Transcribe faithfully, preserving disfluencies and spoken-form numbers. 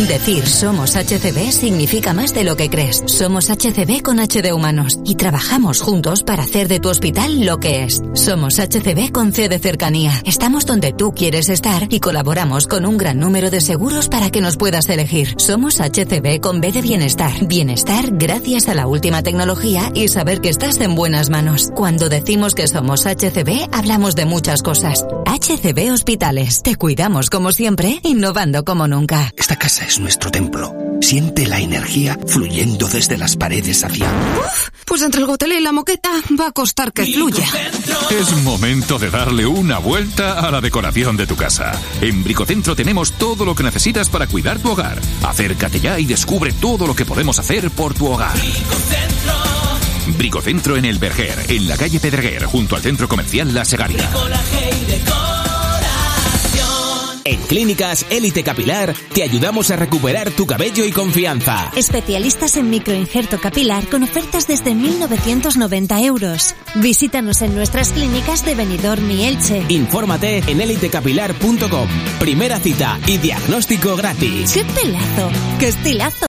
Decir somos H C B significa más de lo que crees. Somos H C B con H de humanos y trabajamos juntos para hacer de tu hospital lo que es. Somos H C B con C de cercanía. Estamos donde tú quieres estar y colaboramos con un gran número de seguros para que nos puedas elegir. Somos H C B con B de bienestar. Bienestar gracias a la última tecnología y saber que estás en buenas manos. Cuando decimos que somos H C B, hablamos de muchas cosas. H C B Hospitales. Te cuidamos como siempre, innovando como nunca. Esta casa es nuestro templo. Siente la energía fluyendo desde las paredes hacia... Uf, pues entre el gotelé y la moqueta va a costar que fluya. Es momento de darle una vuelta a la decoración de tu casa. En Bricocentro tenemos todo lo que necesitas para cuidar tu hogar. Acércate ya y descubre todo lo que podemos hacer por tu hogar. Bricocentro. Bricocentro en El Verger, en la calle Pedreguer, junto al centro comercial La Segaria. En Clínicas Élite Capilar te ayudamos a recuperar tu cabello y confianza. Especialistas en microinjerto capilar con ofertas desde mil novecientos noventa euros. Visítanos en nuestras clínicas de Benidorm y Elche. Infórmate en élite capilar punto com. Primera cita y diagnóstico gratis. ¡Qué pelazo! ¡Qué estilazo!